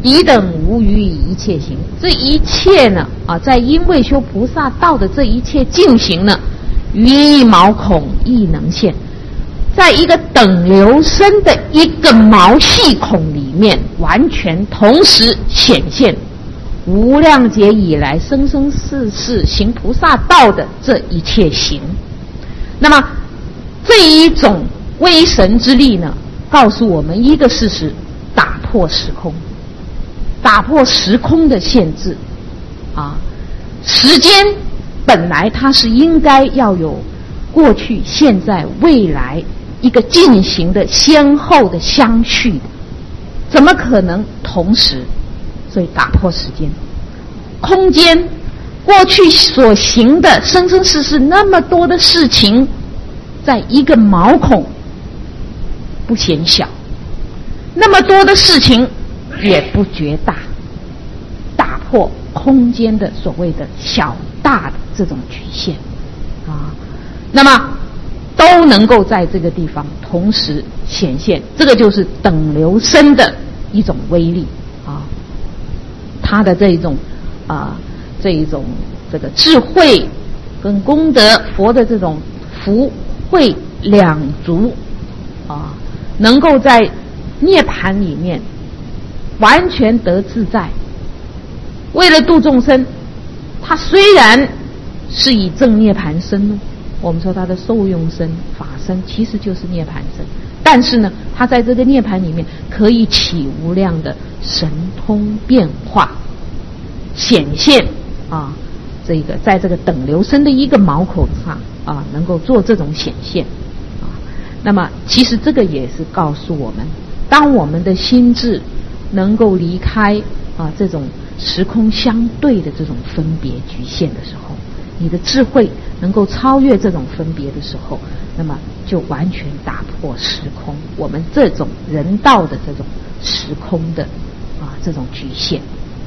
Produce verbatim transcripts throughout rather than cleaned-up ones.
彼等无余以一切行。这一切呢啊，在因为修菩萨道的这一切进行呢，于一毛孔亦能现，在一个等流身的一个毛细孔里面，完全同时显现无量劫以来生生世世行菩萨道的这一切行。那么这一种威神之力呢，告诉我们一个事实：打破时空，打破时空的限制啊！时间本来它是应该要有过去、现在、未来一个进行的先后的相续的，怎么可能同时？所以打破时间、空间，过去所行的生生世世那么多的事情，在一个毛孔不显小，那么多的事情也不觉大，打破空间的所谓的小大的这种局限啊，那么都能够在这个地方同时显现，这个就是等流身的一种威力啊，它的这一种啊这一种这个智慧跟功德，佛的这种福慧两足啊，能够在涅盘里面完全得自在。为了度众生，他虽然是以正涅盘身，我们说他的受用身、法身其实就是涅盘身，但是呢，他在这个涅盘里面可以起无量的神通变化显现啊，这个在这个等流身的一个毛孔上啊，能够做这种显现啊。那么其实这个也是告诉我们，当我们的心智能够离开啊这种时空相对的这种分别局限的时候，你的智慧能够超越这种分别的时候，那么就完全打破时空，我们这种人道的这种时空的啊这种局限。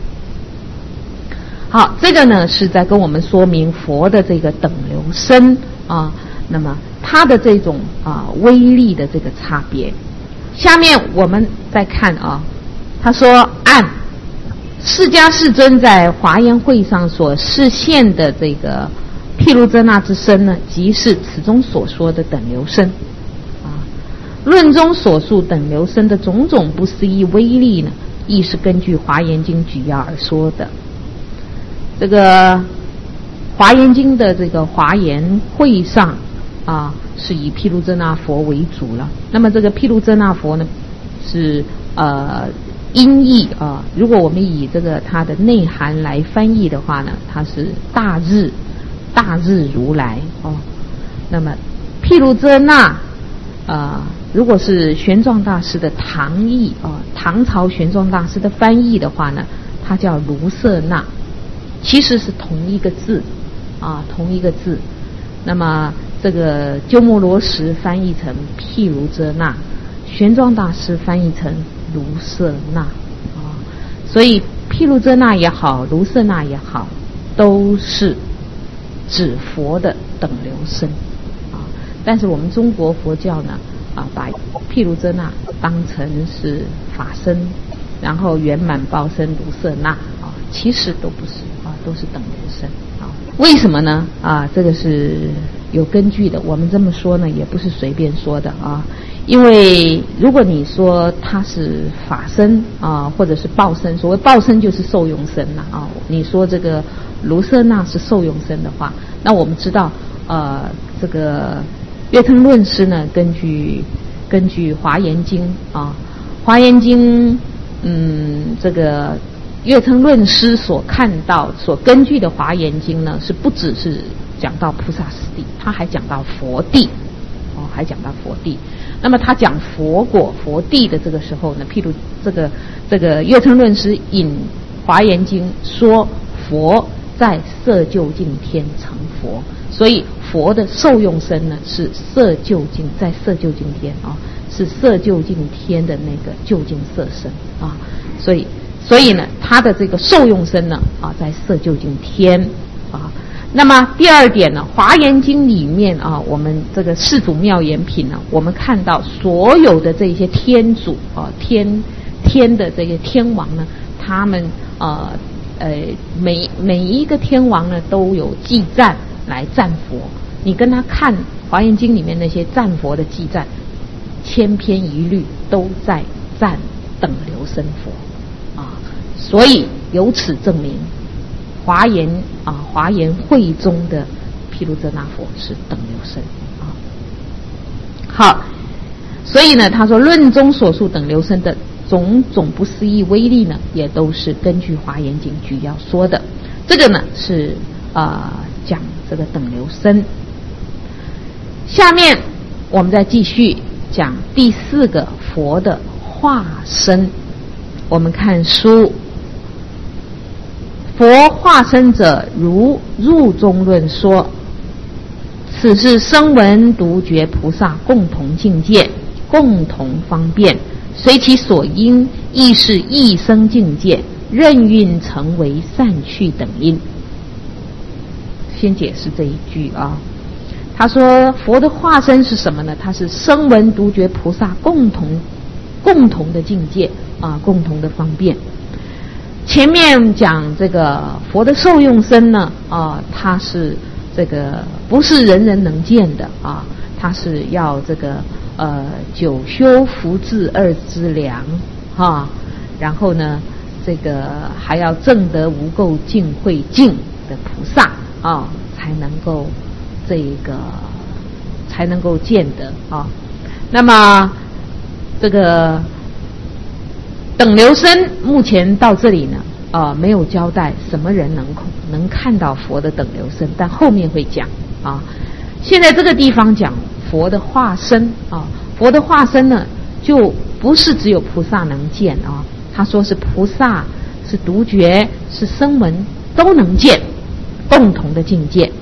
好，这个呢是在跟我们说明佛的这个等流身啊，那么它的这种啊威力的这个差别。下面我们再看啊，他说按释迦世尊在华严会上所示现的这个毗卢遮那之身呢，即是此中所说的等流身啊。论中所述等流身的种种不思议威力呢，亦是根据华严经举要而说的。这个华严经的这个华严会上啊，是以毗卢遮那佛为主了。那么这个毗卢遮那佛呢，是呃音译啊，如果我们以这个它的内涵来翻译的话呢，它是大日大日如来哦。那么毗卢遮那啊，如果是玄奘大师的唐译啊，唐朝玄奘大师的翻译的话呢，它叫卢舍那，其实是同一个字啊，同一个字。那么这个鸠摩罗什翻译成毗卢遮那，玄奘大师翻译成卢舍那啊，所以毗卢遮那也好，卢舍那也好，都是指佛的等流身啊。但是我们中国佛教呢啊，把毗卢遮那当成是法身，然后圆满报身卢舍那啊，其实都不是啊，都是等流身啊。为什么呢？啊，这个是有根据的。我们这么说呢，也不是随便说的啊。因为如果你说它是法身啊，或者是报身，所谓报身就是受用身了啊。你说这个卢舍那是受用身的话，那我们知道，呃，这个月腾论师呢，根据根据华严经啊，华严经，嗯，这个月腾论师所看到、所根据的华严经呢，是不只是讲到菩萨实地，他还讲到佛地，哦，还讲到佛地。那么他讲佛果、佛地的这个时候呢，譬如这个这个月腾论师引华严经说，佛在色究竟天成佛，所以佛的受用身呢是色究竟，在色究竟天啊，是色究竟天的那个究竟色身啊，所以所以呢，他的这个受用身呢啊，在色究竟天啊。那么第二点呢，华严经里面啊，我们这个世祖妙严品呢，我们看到所有的这些天主啊，天天的这个天王呢，他们呃呃每每一个天王呢都有祭赞来赞佛。你跟他看《华严经》里面那些赞佛的祭赞，千篇一律都在赞等流生佛啊，所以由此证明华严啊华严会中的毗卢遮那佛是等流生啊。好，所以呢，他说论中所述等流生的种种不思议威力呢，也都是根据《华严经》举要说的。这个呢是啊、呃、讲这个等流生。下面我们再继续讲第四个佛的化身。我们看书，佛化身者，如入中论说，此是声闻独觉菩萨共同境界，共同方便，随其所因，亦是一生境界，任运成为善趣等因。先解释这一句啊。他说佛的化身是什么呢？它是声闻独觉菩萨共同共同的境界啊，共同的方便。前面讲这个佛的受用身呢啊，它是这个不是人人能见的啊，它是要这个呃久修福智二资粮哈，然后呢这个还要证得无垢净慧净的菩萨啊，才能够这个才能够见得啊。那么这个等流生目前到这里呢啊，没有交代什么人能能看到佛的等流生，但后面会讲啊。现在这个地方讲佛的化身啊，佛的化身呢就不是只有菩萨能见啊，他说是菩萨是独觉是声闻都能见，共同的境界。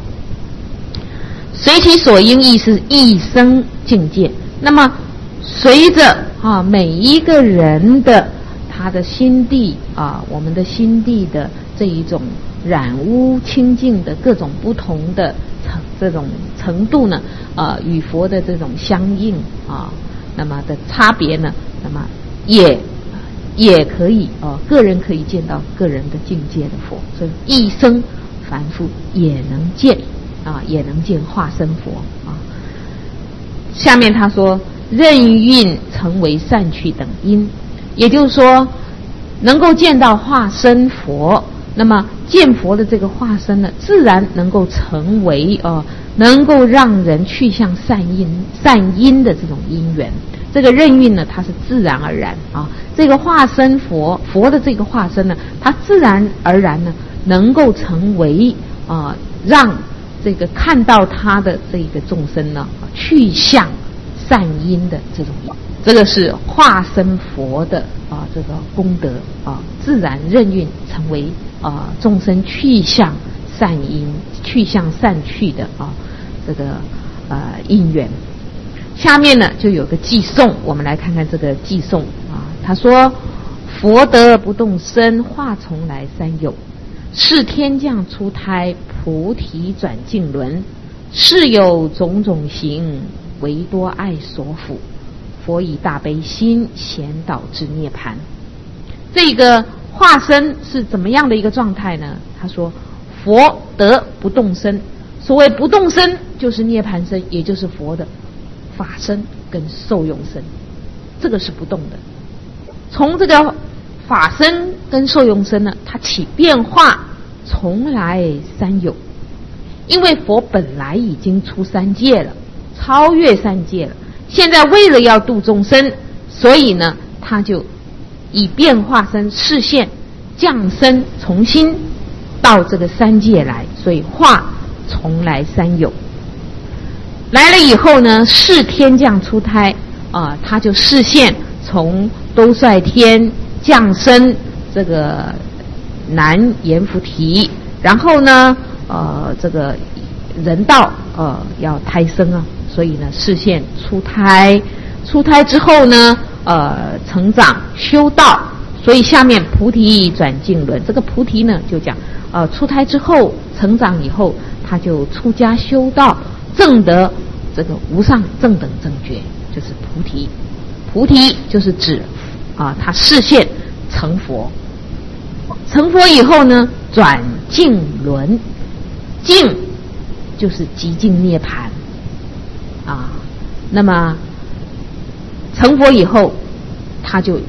随其所因，亦是一生境界。那么随着啊每一个人的他的心地啊，我们的心地的这一种染污清净的各种不同的程这种程度呢，啊与佛的这种相应啊，那么的差别呢，那么也也可以啊，个人可以见到个人的境界的佛，所以一生凡夫也能见啊，也能见化身佛啊。下面他说任运成为善趣等因，也就是说能够见到化身佛，那么见佛的这个化身呢，自然能够成为呃能够让人去向善因善因的这种因缘。这个任运呢，它是自然而然啊，这个化身佛佛的这个化身呢，它自然而然呢能够成为啊、呃、让这个看到他的这个众生呢去向善因的这种，这个是化身佛的啊这个功德啊，自然任运成为啊众生去向善因去向善趣的啊这个呃因缘。下面呢就有个偈颂，我们来看看这个偈颂啊。他说佛得不动身，化从来三有，是天降出胎，菩提转净轮，是有种种行，唯多爱所辅，佛以大悲心咸导至涅槃。这个化身是怎么样的一个状态呢？他说佛得不动身，所谓不动身就是涅槃身，也就是佛的法身跟受用身，这个是不动的。从这个法身跟受用身呢，它起变化从来三有，因为佛本来已经出三界了，超越三界了，现在为了要度众生，所以呢他就以变化身示现降生，重新到这个三界来，所以化从来三有。来了以后呢，是天降出胎啊、呃，他就示现从兜率天降生这个南阎浮提，然后呢呃这个人道呃要胎生啊，所以呢示现出胎，出胎之后呢呃成长修道，所以下面菩提转净轮，这个菩提呢就讲呃出胎之后成长以后，他就出家修道，证得这个无上正等正觉，就是菩提。菩提就是指啊，他示现成佛。成佛以后呢，转净轮，净就是极尽涅槃啊。那么成佛以后，他就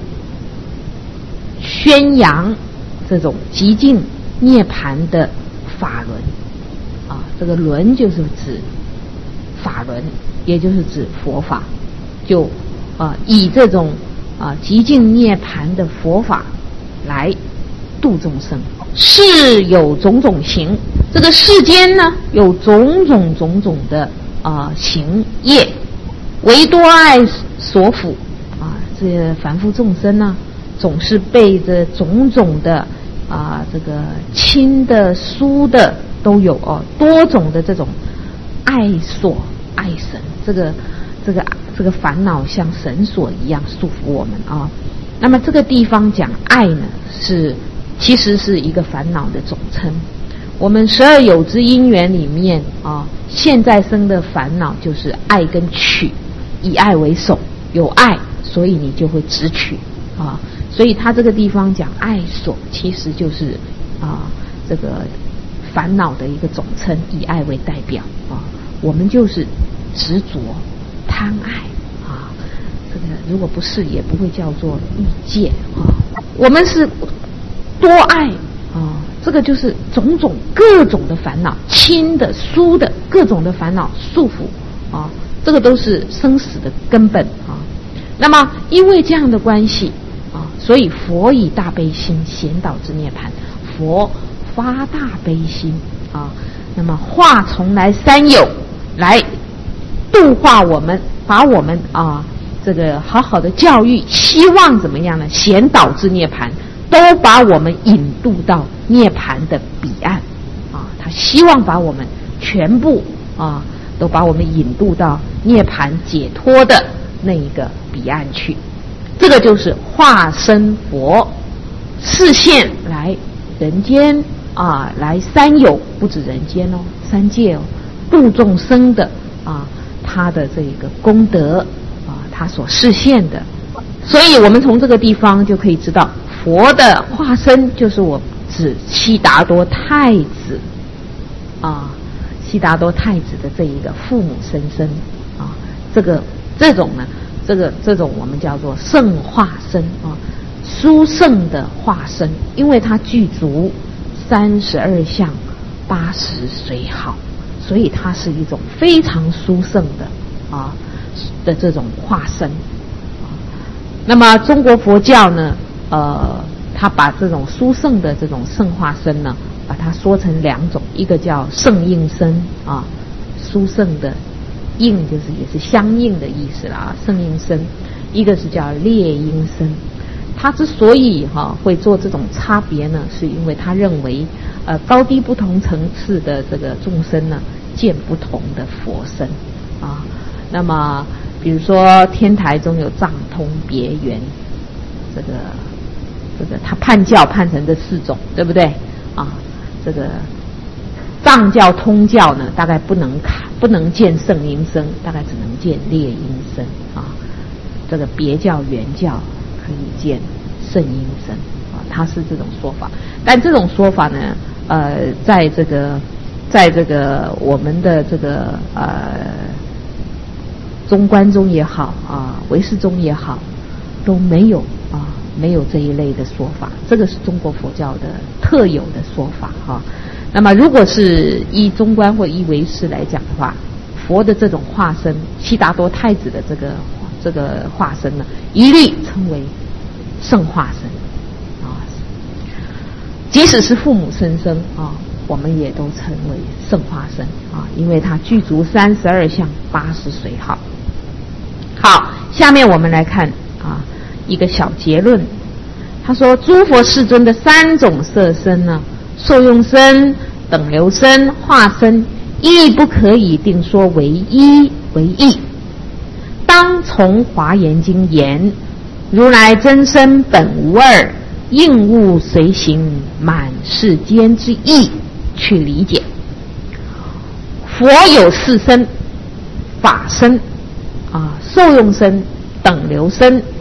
宣扬这种极尽涅槃的法轮啊。这个轮就是指法轮，也就是指佛法，就啊以这种啊极尽涅槃的佛法来度众生。世有种种行，这个世间呢有种种种种的啊行业，唯多爱所辅啊，这些凡夫众生呢，总是被这种种的啊这个亲的疏的都有哦，多种的这种爱所爱神，这个这个这个烦恼像绳索一样束缚我们啊。那么这个地方讲爱呢，是其实是一个烦恼的总称。我们十二有支因缘里面啊，现在生的烦恼就是爱跟取，以爱为首，有爱，所以你就会执取啊。所以他这个地方讲爱所，其实就是啊这个烦恼的一个总称，以爱为代表啊。我们就是执着贪爱啊，这个如果不是也不会叫做欲界啊。我们是多爱啊，这个就是种种各种的烦恼，亲的疏的各种的烦恼束缚啊，这个都是生死的根本啊。那么因为这样的关系啊，所以佛以大悲心显导之涅槃，佛发大悲心啊，那么化从来三有来度化我们，把我们啊这个好好的教育，希望怎么样呢？显导之涅槃，都把我们引渡到涅槃的彼岸啊！他希望把我们全部啊，都把我们引渡到涅槃解脱的那一个彼岸去。这个就是化身佛示现来人间啊，来三有，不止人间哦，三界哦，度众生的啊，他的这个功德啊，他所示现的。所以我们从这个地方就可以知道，佛的化身就是我指悉达多太子啊，悉达多太子的这一个父母生身啊，这个这种呢，这个这种我们叫做圣化身啊，殊胜的化身，因为它具足三十二相八十随好，所以它是一种非常殊胜的啊的这种化身。那么中国佛教呢，呃，他把这种殊胜的这种圣化身呢，把它说成两种，一个叫圣应身啊，殊胜的应就是也是相应的意思啦啊，圣应身；一个是叫烈应身。他之所以哈、啊、会做这种差别呢，是因为他认为，呃，高低不同层次的这个众生呢，见不同的佛身啊。那么比如说天台中有藏通别圆，这个这个他判教判成这四种，对不对啊？这个藏教通教呢，大概不能看不能见圣应身，大概只能见烈应身啊。这个别教圆教可以见圣应身啊，他是这种说法。但这种说法呢，呃，在这个在这个我们的这个呃中观中也好啊，唯识中也好，都没有啊，没有这一类的说法。这个是中国佛教的特有的说法啊。那么，如果是依中观或依唯识来讲的话，佛的这种化身，悉达多太子的这个这个化身呢，一律称为圣化身啊。即使是父母生生啊，我们也都称为圣化身啊，因为它具足三十二相八十随好。好，下面我们来看啊一个小结论。他说，诸佛世尊的三种色身呢，受用身、等流身、化身，亦不可以定说为一为异。当从华严经言，如来真身本无二，应物随行，满世间之意去理解。佛有四身：法身啊、受用身、等流身、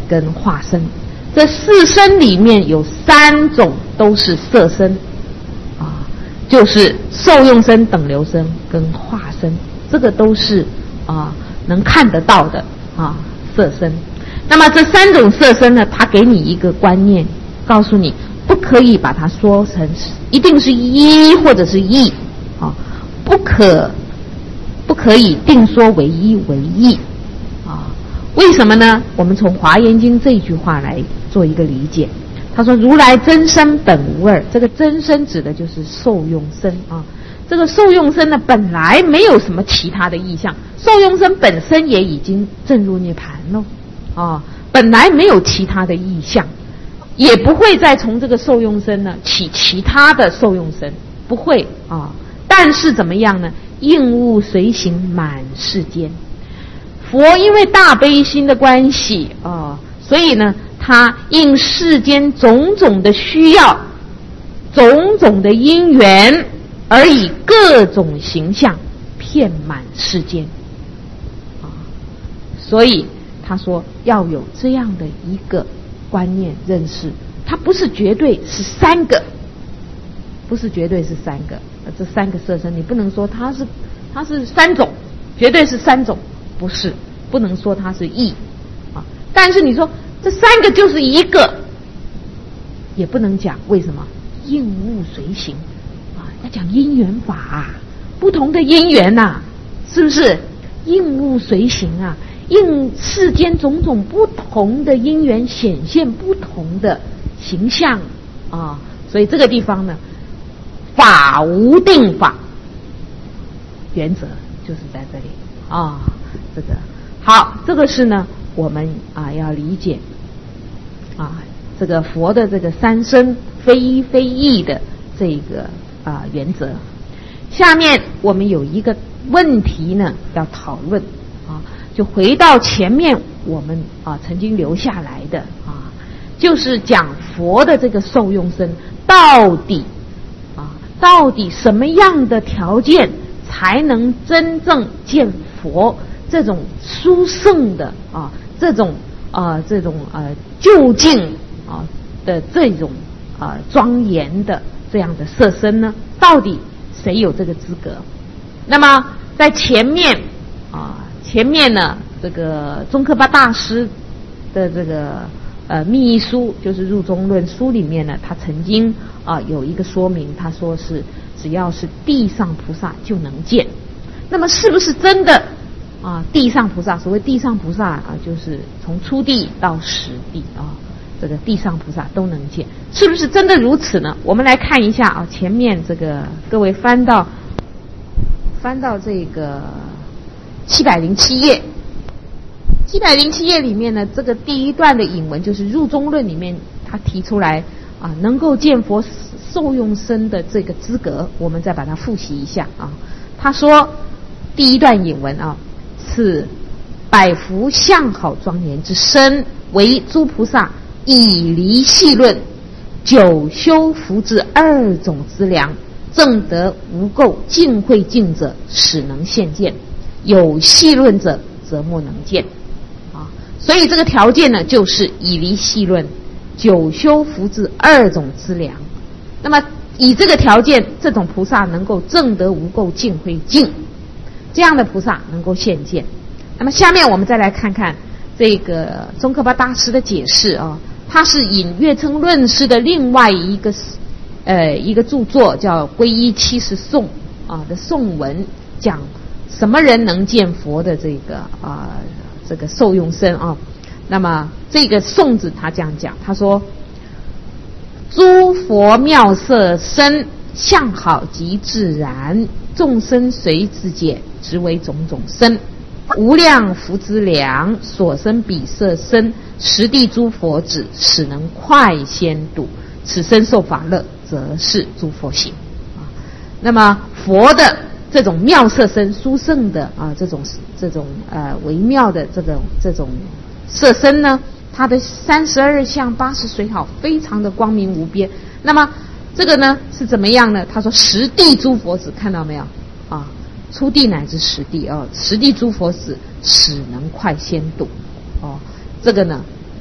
跟化身。这四身里面有三种都是色身啊，就是受用身、等流身跟化身，这个都是啊能看得到的啊色身。那么这三种色身呢，它给你一个观念，告诉你不可以把它说成一定是一或者是异啊，不可不可以定说为一为异啊。为什么呢？我们从华严经这一句话来做一个理解。他说如来真身本无二，这个真身指的就是受用身啊。这个受用身呢，本来没有什么其他的意象，受用身本身也已经证入涅盘了啊，本来没有其他的意象，也不会再从这个受用身呢起其他的受用身，不会啊。但是怎么样呢？应物随行满世间。佛因为大悲心的关系啊，所以呢，他应世间种种的需要、种种的因缘，而以各种形象遍满世间啊。所以他说要有这样的一个观念认识，它不是绝对是三个，不是绝对是三个，这三个色身你不能说它是它是三种，绝对是三种，不是，不能说它是异啊。但是你说这三个就是一个，也不能讲，为什么？应物随行啊，要讲因缘法啊，不同的因缘呐、啊，是不是？应物随行啊，应世间种种不同的因缘显现不同的形象啊，所以这个地方呢，法无定法，原则就是在这里啊。这个好，这个是呢我们啊要理解啊这个佛的这个三身非一非异的这个啊原则。下面我们有一个问题呢要讨论啊，就回到前面我们啊曾经留下来的啊，就是讲佛的这个受用身到底啊到底什么样的条件才能真正见佛这种殊胜的啊这种啊这种呃究竟啊的这种啊庄严的这样的色身呢？到底谁有这个资格？那么在前面啊前面呢这个宗喀巴大师的这个呃密意书，就是入中论书里面呢，他曾经啊有一个说明，他说是只要是地上菩萨就能见。那么是不是真的啊？地上菩萨，所谓地上菩萨啊，就是从初地到十地啊，这个地上菩萨都能见，是不是真的如此呢？我们来看一下啊，前面这个各位翻到翻到这个七百零七页，七百零七页里面呢，这个第一段的引文就是入中论里面他提出来啊，能够见佛受用身的这个资格，我们再把它复习一下啊。他说第一段引文啊，是百福相好庄严之身，为诸菩萨以离细论，九修福之二种资粮，正得无垢净慧净者，使能现见；有细论者，则莫能见。啊，所以这个条件呢，就是以离细论，九修福之二种资粮。那么以这个条件，这种菩萨能够正得无垢净慧净，这样的菩萨能够现见。那么下面我们再来看看这个宗喀巴大师的解释啊，他是引月称论师的另外一个呃一个著作叫《皈依七十颂》啊的颂文，讲什么人能见佛的这个啊这个受用身啊。那么这个颂子他这样讲，他说：诸佛妙色身，相好极自然，众生随自解，直为种种身。无量福资粮，所生彼色身，十地诸佛子，使能快先睹。此身受法乐，则是诸佛行。啊，那么佛的这种妙色身、殊胜的啊这种这种呃微妙的这种这种色身呢，它的三十二相、八十随好，非常的光明无边。那么这个呢是怎么样呢？他说十地诸佛子，看到没有啊？初地乃至十地哦，十地诸佛子使能快先睹哦。这个呢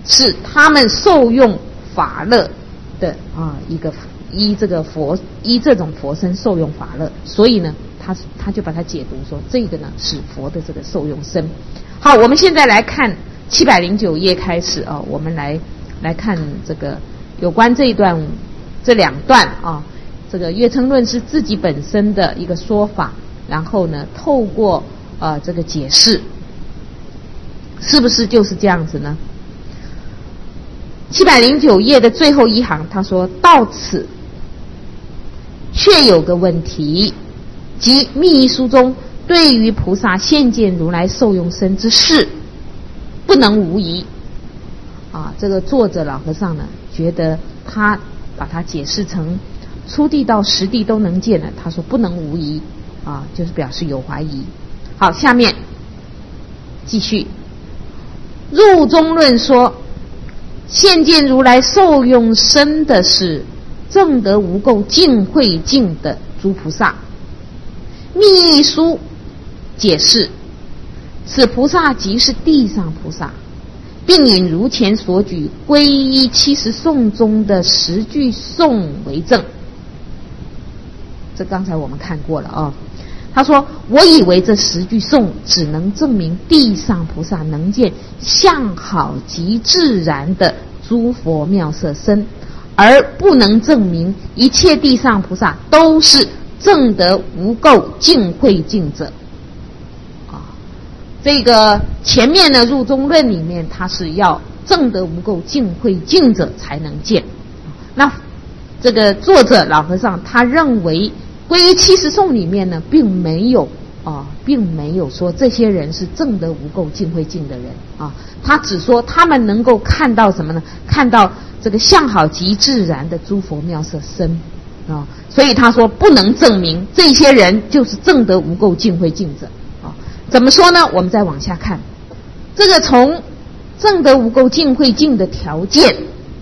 是他们受用法乐的啊一个依这个佛依这种佛身受用法乐，所以呢，他他就把它解读说这个呢是佛的这个受用身。好，我们现在来看七百零九页开始啊，我们来来看这个有关这一段这两段啊，这个月称论是自己本身的一个说法，然后呢，透过呃这个解释，是不是就是这样子呢？七百零九页的最后一行，他说到此却有个问题，即密意书中对于菩萨现见如来受用身之事，不能无疑。啊，这个作者老和尚呢，觉得他把它解释成初地到十地都能见了，他说不能无疑，啊，就是表示有怀疑。好，下面继续。入中论说，现见如来受用身的是正得无垢净慧净的诸菩萨。密意书解释，此菩萨即是地上菩萨，并引如前所举皈依七十颂中的十句颂为证。这刚才我们看过了啊。他说，我以为这十句颂只能证明地上菩萨能见相好极自然的诸佛妙色身，而不能证明一切地上菩萨都是证得无垢净慧净者。啊，这个前面呢入中论里面，它是要证得无垢净慧净者才能见。那这个作者老和尚他认为皈依七十颂里面呢，并没有啊，并没有说这些人是证得无垢净慧净的人啊，他只说他们能够看到什么呢？看到这个相好极自然的诸佛妙色身啊，所以他说不能证明这些人就是证得无垢净慧净者啊。怎么说呢？我们再往下看，这个从证得无垢净慧净的条件，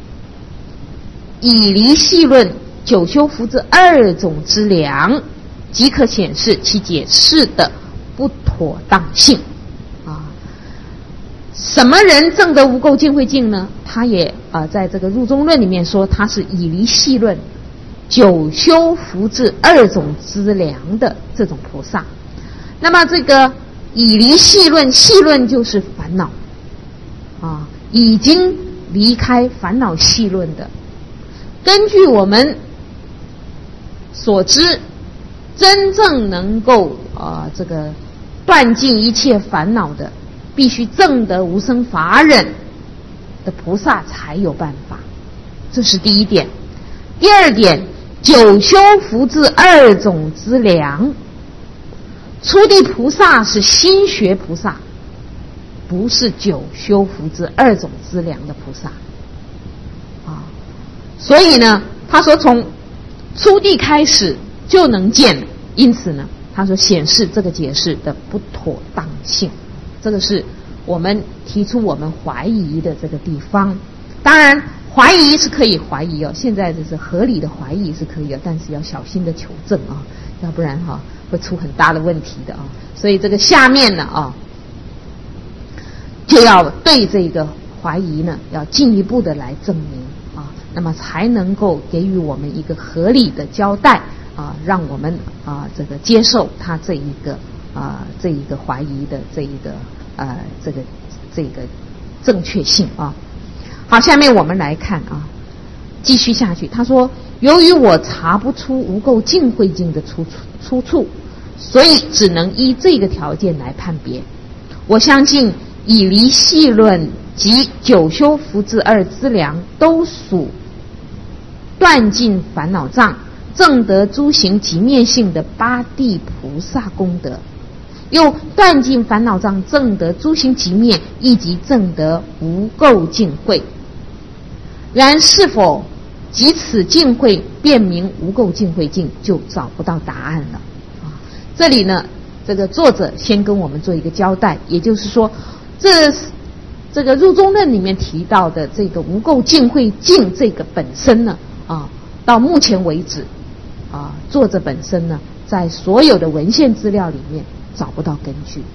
以离细论九修福之二种之量，即可显示其解释的不妥当性啊。什么人证得无垢净慧净呢？他也啊、呃，在这个入中论里面说，他是以离细论九修福至二种之量的这种菩萨。那么这个以离细论，细论就是烦恼啊，已经离开烦恼细论的。根据我们所知，真正能够啊、呃、这个断尽一切烦恼的，必须证得无生法忍的菩萨才有办法，这是第一点。第二点，九修福至二种之量，初地菩萨是心学菩萨，不是九修福至二种之量的菩萨啊。所以呢，他说从初地开始就能见，因此呢，他说显示这个解释的不妥当性，这个是我们提出我们怀疑的这个地方。当然，怀疑是可以怀疑哦，现在这是合理的怀疑是可以的，但是要小心的求证啊，要不然哈、啊、会出很大的问题的啊。所以这个下面呢啊，就要对这个怀疑呢要进一步的来证明。那么才能够给予我们一个合理的交代啊，让我们啊这个接受他这一个啊这一个怀疑的这一个呃这个这个正确性啊。好，下面我们来看啊，继续下去。他说，由于我查不出无垢净慧净的出处出处，所以只能依这个条件来判别。我相信以离细论及九修福至二之量都属断尽烦恼障，证得诸行极灭性的八地菩萨功德，又断尽烦恼障，证得诸行极灭，以及证得无垢净慧。然是否即此净慧辨明无垢净慧净，就找不到答案了啊。这里呢，这个作者先跟我们做一个交代，也就是说，这这个入中论里面提到的这个无垢净慧净这个本身呢，啊，到目前为止，啊，作者本身呢，在所有的文献资料里面找不到根据，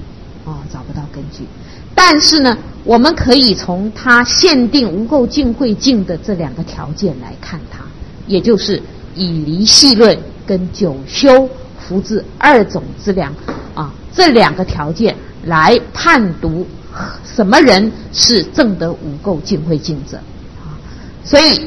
哦，找不到根据。但是呢，我们可以从它限定无垢净慧净的这两个条件来看它，也就是以离系论跟九修福智二种之量啊，这两个条件来判读什么人是证得无垢净慧净者啊。所以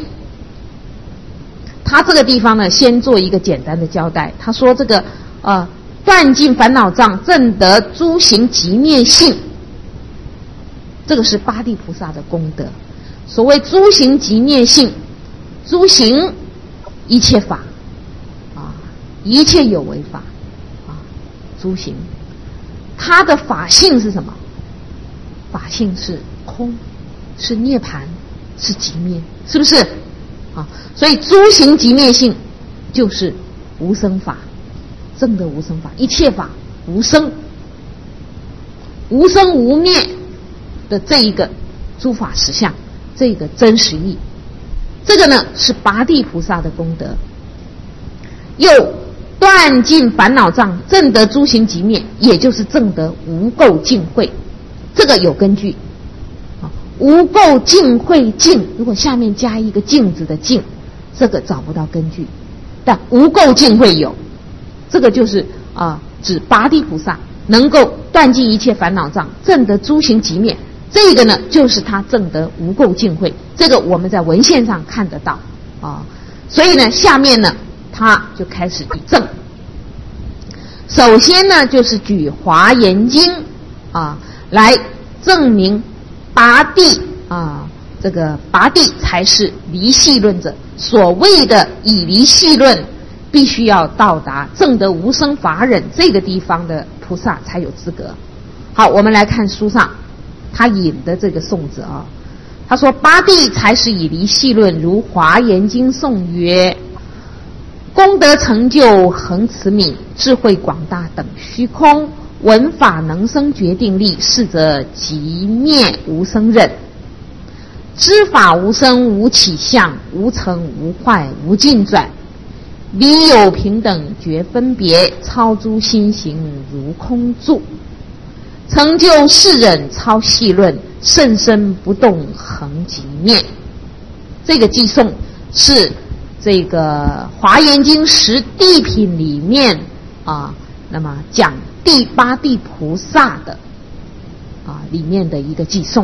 他这个地方呢，先做一个简单的交代。他说这个呃断尽烦恼障，证得诸行即灭性，这个是八地菩萨的功德。所谓诸行即灭性，诸行一切法啊，一切有为法啊，诸行它的法性是什么？法性是空，是涅槃，是即灭，是不是啊？所以诸行即灭性就是无生法，证得无生法，一切法无生，无生无灭的这一个诸法实相，这个真实义，这个呢是八地菩萨的功德。又断尽烦恼障，证得诸行即灭，也就是证得无垢净慧，这个有根据。无垢净慧净，如果下面加一个净字的净，这个找不到根据。但无垢净慧有，这个就是啊、呃，指八地菩萨能够断尽一切烦恼障，证得诸行即灭。这个呢，就是他证得无垢净慧，这个我们在文献上看得到啊。所以呢，下面呢，他就开始举证。首先呢，就是举《华严经》啊来证明八地啊，这个八地才是离系论者。所谓的以离系论，必须要到达证得无生法忍这个地方的菩萨才有资格。好，我们来看书上他引的这个颂子啊，他说八地才是以离系论，如《华严经》颂曰：功德成就恒慈悯，智慧广大等虚空，闻法能生决定力，是则即灭无生忍。知法无生无起相，无成无坏无尽转，离有平等绝分别，超诸心行如空住。成就世忍超细论，甚深不动恒即灭。这个偈颂是这个《华严经》十地品里面啊，那么讲第八地菩萨的啊里面的一个偈颂。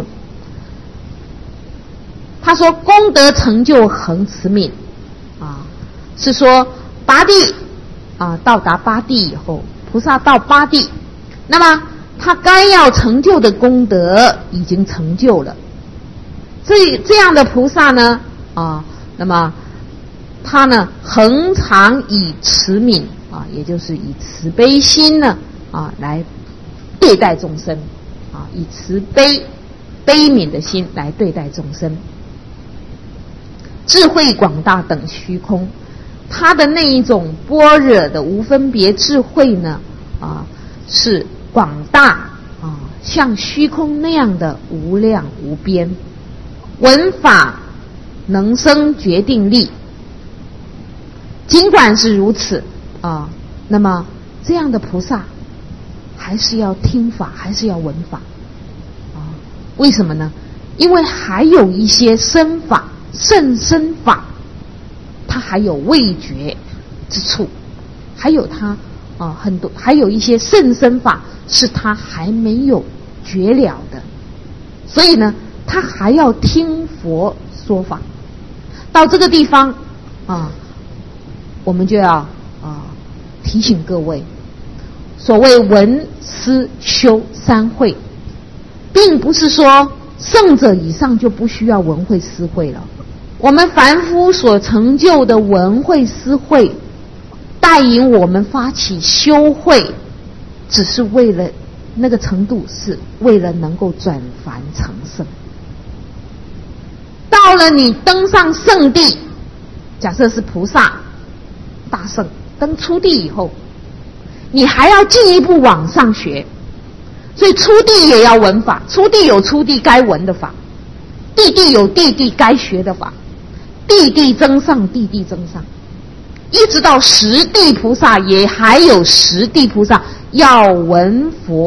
他说功德成就恒慈悯啊，是说八地啊到达八地以后，菩萨到八地，那么他该要成就的功德已经成就了。这这样的菩萨呢啊，那么他呢恒常以慈悯啊，也就是以慈悲心呢啊来对待众生啊，以慈悲悲悯的心来对待众生。智慧广大等虚空，他的那一种般若的无分别智慧呢啊是广大啊，像虚空那样的无量无边。闻法能生决定力，尽管是如此啊，那么这样的菩萨还是要听法，还是要闻法啊？为什么呢？因为还有一些深法、甚深法，它还有未觉之处，还有它啊很多，还有一些甚深法是它还没有觉了的，所以呢，他还要听佛说法。到这个地方啊，我们就要啊提醒各位，所谓闻思修三会，并不是说圣者以上就不需要闻会思会了。我们凡夫所成就的闻会思会，带引我们发起修会，只是为了那个程度，是为了能够转凡成圣。到了你登上圣地，假设是菩萨大圣登初地以后，你还要进一步往上学，所以初地也要闻法，初地有初地该闻的法，地地有地地该学的法，地地增上，地地增上，一直到十地菩萨也还有十地菩萨要闻佛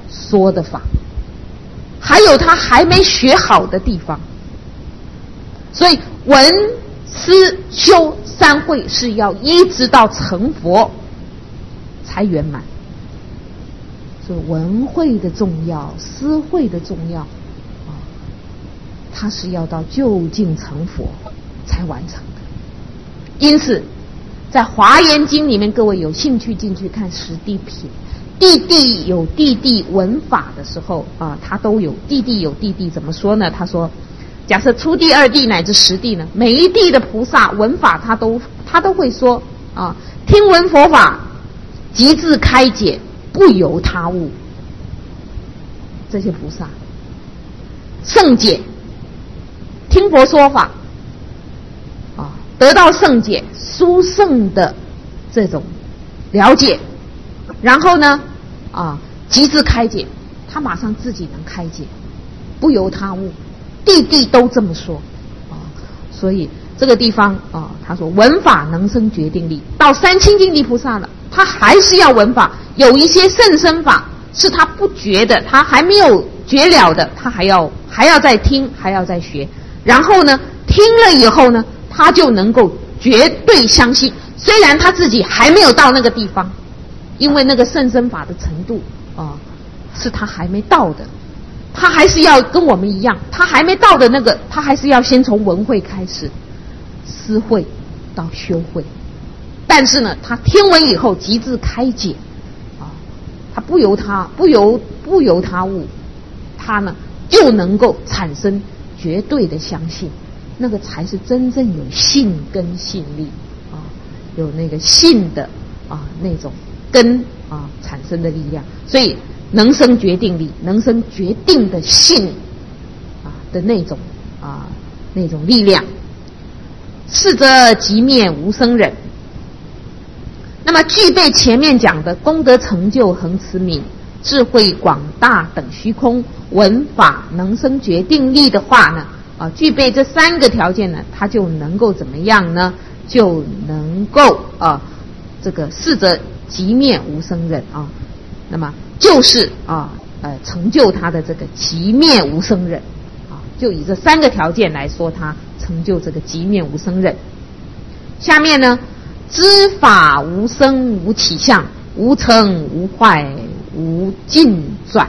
说的法，还有他还没学好的地方。所以闻思修三会是要一直到成佛才圆满。所以闻会的重要，思会的重要啊，它是要到究竟成佛才完成的。因此在华严经里面，各位有兴趣进去看十地品，地地有地地闻法的时候啊，他都有地地有地地怎么说呢？他说假设初地、二地乃至十地呢，每一地的菩萨闻法他都他都会说啊，听闻佛法即自开解，不由他物。这些菩萨圣解，听佛说法啊，得到圣解殊胜的这种了解，然后呢啊，即自开解，他马上自己能开解，不由他物。地地都这么说啊，所以这个地方啊，他说闻法能生决定力。到三清净地菩萨了，他还是要闻法，有一些甚深法是他不觉的，他还没有觉了的，他还要还要再听，还要再学。然后呢，听了以后呢，他就能够绝对相信，虽然他自己还没有到那个地方，因为那个甚深法的程度啊，是他还没到的。他还是要跟我们一样，他还没到的那个，他还是要先从闻会开始，思会到修会。但是呢，他听闻以后即自开解，啊，他不由他不由不由他物，他呢就能够产生绝对的相信，那个才是真正有信跟信力啊，有那个信的啊那种根啊产生的力量，所以。能生决定力，能生决定的信啊的那种啊那种力量。是则即灭无生忍。那么具备前面讲的功德成就恒慈悯、智慧广大等虚空、闻法能生决定力的话呢，啊，具备这三个条件呢，他就能够怎么样呢？就能够啊这个是则即灭无生忍啊。那么就是啊，呃，成就他的这个即灭无生忍啊，就以这三个条件来说，他成就这个即灭无生忍。下面呢，知法无生无起相，无成无坏无尽转，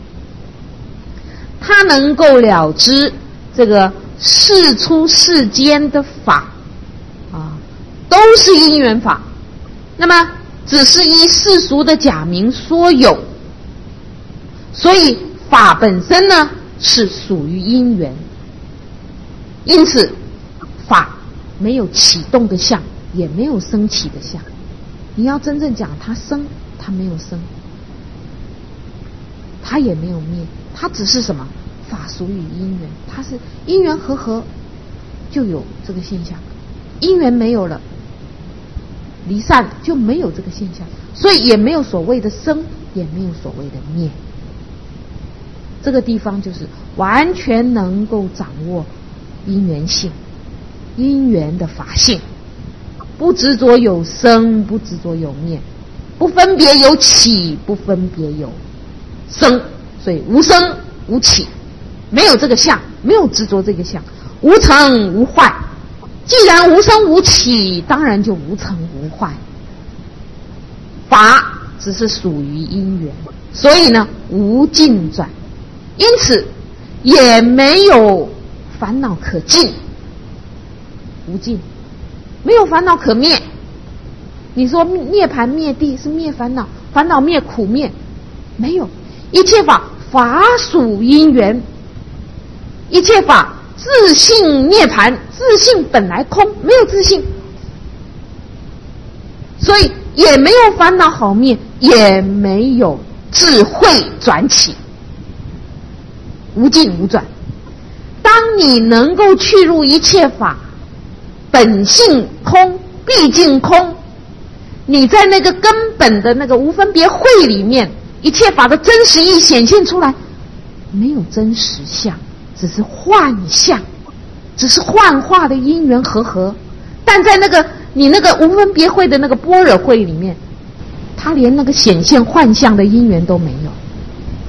他能够了知这个世出世间的法啊，都是因缘法，那么只是依世俗的假名说有，所以法本身呢是属于因缘，因此法没有启动的相，也没有升起的相。你要真正讲它生，它没有生，它也没有灭，它只是什么？法属于因缘，它是因缘和合就有这个现象，因缘没有了，离散就没有这个现象，所以也没有所谓的生，也没有所谓的灭。这个地方就是完全能够掌握因缘性，因缘的法性，不执着有生，不执着有灭，不分别有起，不分别有生，所以无生无起，没有这个相，没有执着这个相，无成无坏。既然无生无起，当然就无成无坏。法只是属于因缘，所以呢无尽转，因此也没有烦恼可尽，无尽，没有烦恼可灭。你说涅槃灭地是灭烦恼，烦恼灭苦灭，没有。一切法法属因缘，一切法自性涅槃，自性本来空，没有自性，所以也没有烦恼好灭，也没有智慧转起，无尽无转。当你能够去入一切法本性空，毕竟空，你在那个根本的那个无分别慧里面，一切法的真实意显现出来，没有真实相，只是幻象，只是幻化的因缘和合。但在那个你那个无分别慧的那个般若慧里面，它连那个显现幻象的因缘都没有，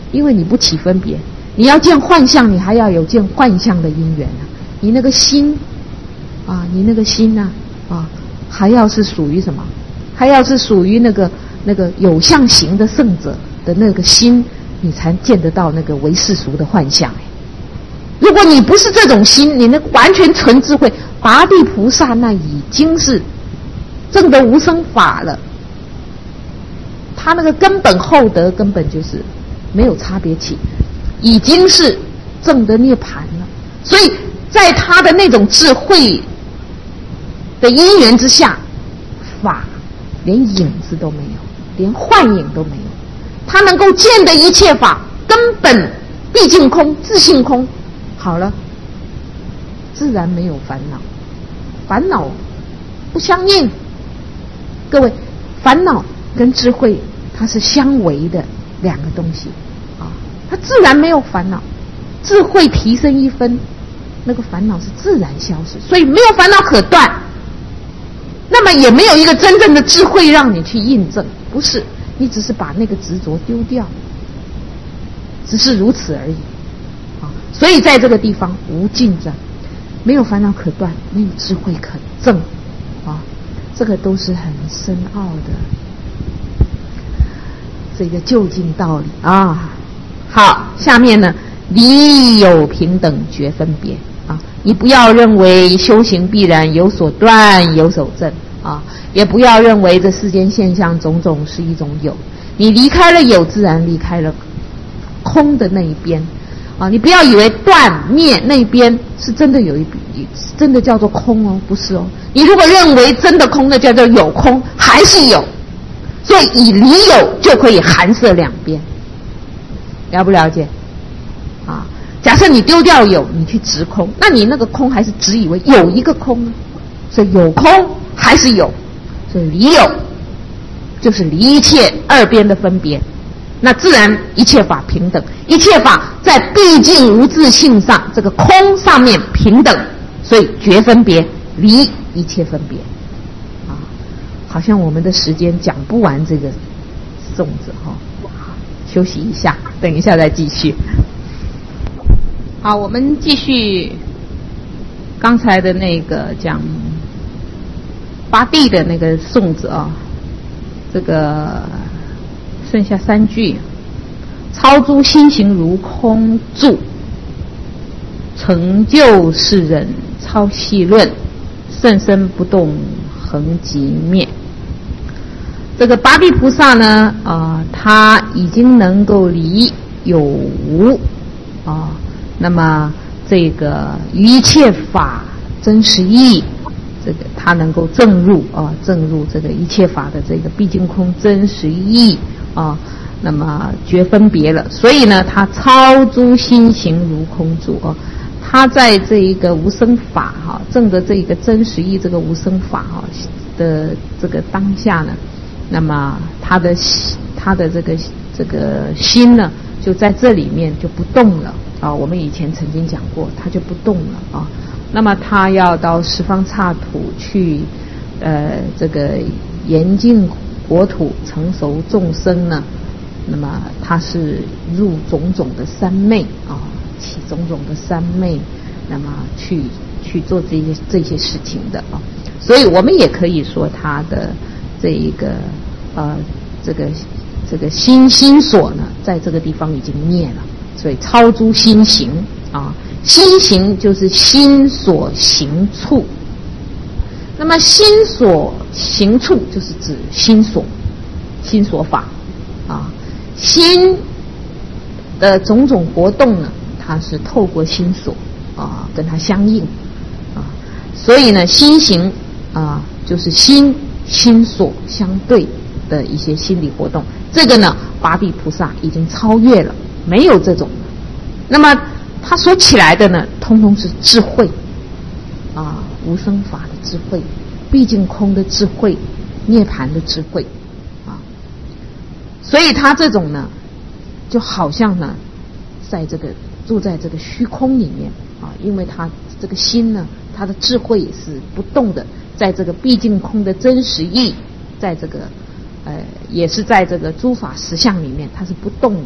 因为你不起分别，你要见幻象，你还要有见幻象的因缘啊。你那个心啊，你那个心呢 啊, 啊，还要是属于什么？还要是属于那个那个有相行的圣者的那个心，你才见得到那个唯世俗的幻象。如果你不是这种心，你那完全纯智慧，拔地菩萨那已经是证得无生法了。他那个根本厚德根本就是没有差别起，已经是证得涅槃了。所以在他的那种智慧的因缘之下，法连影子都没有，连幻影都没有。他能够见的一切法根本毕竟空，自性空。好了，自然没有烦恼，烦恼不相应。各位，烦恼跟智慧它是相违的两个东西啊，它自然没有烦恼。智慧提升一分，那个烦恼是自然消失，所以没有烦恼可断。那么也没有一个真正的智慧让你去印证，不是，你只是把那个执着丢掉，只是如此而已啊。所以在这个地方无尽着，没有烦恼可断，没有智慧可证啊，这个都是很深奥的这个究竟道理啊。好，下面呢，离有平等觉分别啊，你不要认为修行必然有所断有所证啊，也不要认为这世间现象种种是一种有，你离开了有，自然离开了空的那一边啊。你不要以为断灭那边是真的有一真的叫做空哦，不是哦。你如果认为真的空，那叫做有空，还是有。所以以离有就可以含摄两边，了不了解啊？假设你丢掉有，你去执空，那你那个空还是只以为有一个空呢？所以有空还是有，所以离有就是离一切二边的分别，那自然一切法平等，一切法在毕竟无自性上，这个空上面平等，所以绝分别，离一切分别啊。好像我们的时间讲不完这个粽子哈、哦，休息一下，等一下再继续。好，我们继续刚才的那个讲八地的那个颂子啊，这个剩下三句：超诸心行如空住，成就世人超细论，甚深不动恒即灭。这个八地菩萨呢，啊、呃，他已经能够离有无啊。那么这个于一切法真实义，这个他能够证入啊，证入这个一切法的这个毕竟空真实义啊，那么绝分别了。所以呢，他超诸心行如空住啊，他在这一个无生法哈、啊，证的这一个真实义这个无生法哈、啊、的这个当下呢，那么他的他的这个这个心呢，就在这里面就不动了。啊，我们以前曾经讲过，他就不动了啊。那么他要到十方刹土去，呃，这个严净国土，成熟众生呢。那么他是入种种的三昧啊，起种种的三昧，那么去去做这些这些事情的啊。所以我们也可以说他的这一个呃这个这个心心所呢，在这个地方已经灭了。所以超诸心行啊，心行就是心所行处。那么心所行处就是指心所，心所法啊，心的种种活动呢，它是透过心所啊跟它相应啊，所以呢，心行啊就是心心所相对的一些心理活动。这个呢，八地菩萨已经超越了。没有这种的，那么他所起来的呢，通通是智慧啊，无生法的智慧，毕竟空的智慧，涅槃的智慧啊。所以他这种呢，就好像呢，在这个住在这个虚空里面啊，因为他这个心呢，他的智慧是不动的，在这个毕竟空的真实义，在这个。呃，也是在这个诸法实相里面，它是不动的，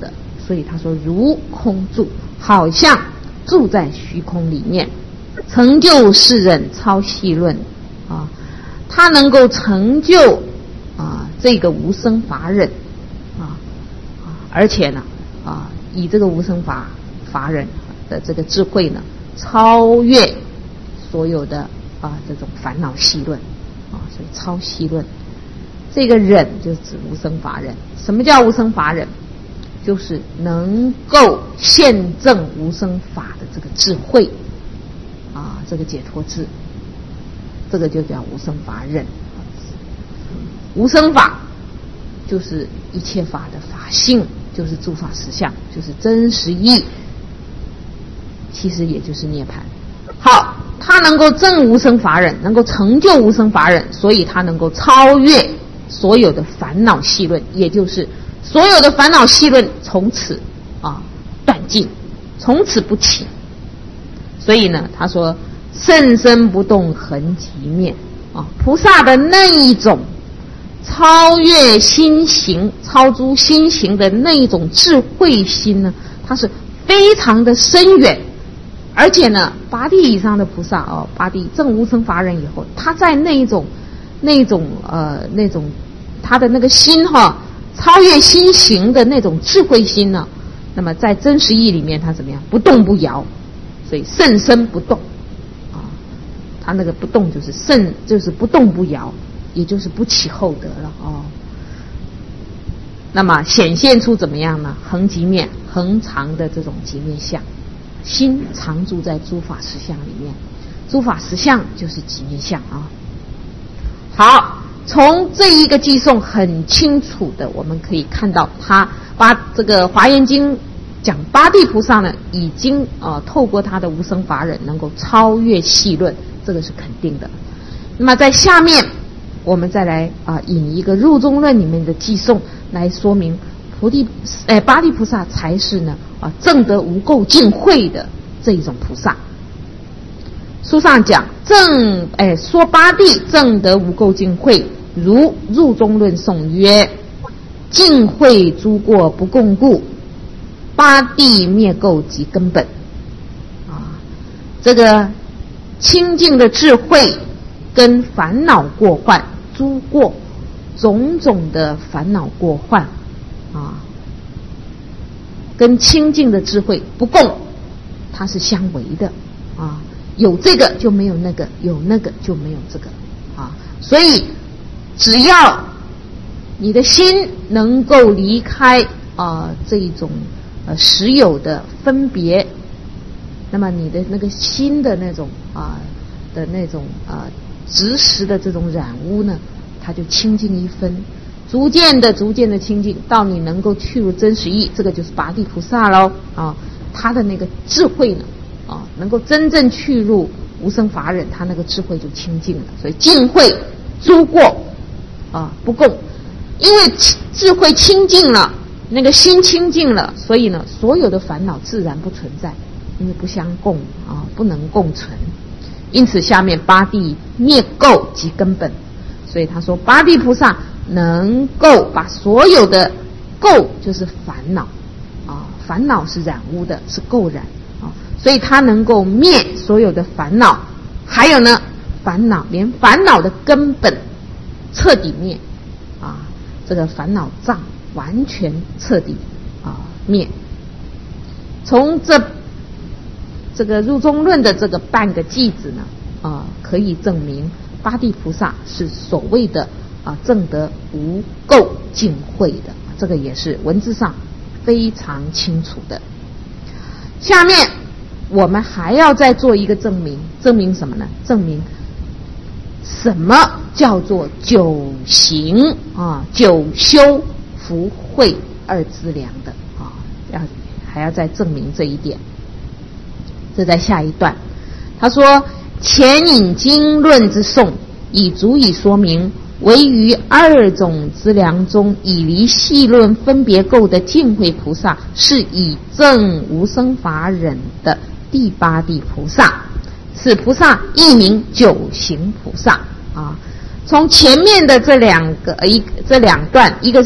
所以他说如空住，好像住在虚空里面，成就世人超细论啊，他能够成就啊这个无生法忍啊，而且呢啊以这个无生法法忍的这个智慧呢，超越所有的啊这种烦恼细论啊，所以超细论。这个忍就是指无生法忍。什么叫无生法忍？就是能够现证无生法的这个智慧啊，这个解脱智，这个就叫无生法忍。无生法就是一切法的法性，就是诸法实相，就是真实义，其实也就是涅槃。好，他能够证无生法忍，能够成就无生法忍，所以他能够超越所有的烦恼细论，也就是所有的烦恼细论从此啊断尽，从此不起。所以呢，他说甚深不动恒即灭啊，菩萨的那一种超越心行、超诸心行的那一种智慧心呢，它是非常的深远。而且呢，八地以上的菩萨哦，八地证无生法忍以后，他在那一种、那种呃、那种他的那个心哈，超越心行的那种智慧心呢，那么在真实义里面，他怎么样？不动不摇，所以甚深不动啊。他那个不动就是甚，就是不动不摇，也就是不起后得了哦。那么显现出怎么样呢？恒即灭，恒常的这种即灭相。心常住在诸法实相里面，诸法实相就是即灭相啊。好，从这一个偈颂很清楚的，我们可以看到，他把这个《华严经》讲八地菩萨呢，已经啊、呃、透过他的无生法忍，能够超越细论，这个是肯定的。那么在下面，我们再来啊、呃、引一个入中论里面的偈颂来说明。菩提，哎，八地菩萨才是呢啊证得无垢净慧的这一种菩萨。书上讲证，哎，说八地证得无垢净慧，如入中论颂曰：净慧诸过不共故，八地灭垢即根本。啊，这个清净的智慧跟烦恼过患，诸过种种的烦恼过患。啊，跟清净的智慧不共，它是相违的啊。有这个就没有那个，有那个就没有这个啊。所以，只要你的心能够离开啊这一种呃实有的分别，那么你的那个心的那种啊的那种啊执实的这种染污呢，它就清净一分。逐渐的、逐渐的清净，到你能够去入真实义，这个就是八地菩萨喽啊！他的那个智慧呢，啊，能够真正去入无生法忍，他那个智慧就清净了。所以净慧诸过啊不共，因为智慧清净了，那个心清净了，所以呢，所有的烦恼自然不存在，因为不相共啊，不能共存。因此，下面八地灭垢即根本，所以他说八地菩萨。能够把所有的垢就是烦恼啊，烦恼是染污的，是垢染啊，所以他能够灭所有的烦恼，还有呢，烦恼连烦恼的根本彻底灭啊，这个烦恼障完全彻底啊灭。从这这个入中论的这个半个偈子呢啊，可以证明八地菩萨是所谓的。啊，证得无垢净慧的，这个也是文字上非常清楚的。下面我们还要再做一个证明，证明什么呢？证明什么叫做九行啊、九修福慧二资粮的啊？要还要再证明这一点。这在下一段，他说：前引经论之颂，已足以说明。唯于二种资粮中，以离细论分别垢的净慧菩萨，是以证无生法忍的第八地菩萨。此菩萨亦名九行菩萨啊。从前面的这两个一这两段，一个是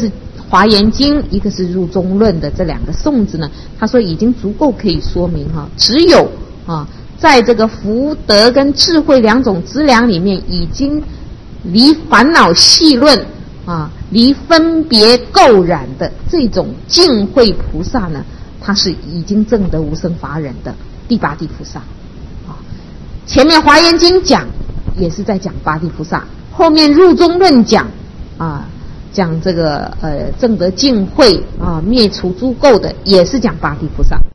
华严经，一个是入中论的这两个颂字呢，他说已经足够可以说明哈，只有啊，在这个福德跟智慧两种资粮里面，已经离烦恼细论啊，离分别垢染的这种净慧菩萨呢，他是已经证得无生法忍的第八地菩萨啊。前面华严经讲也是在讲八地菩萨，后面入中论讲啊。讲这个呃证得净慧啊，灭除诸垢的，也是讲八地菩萨。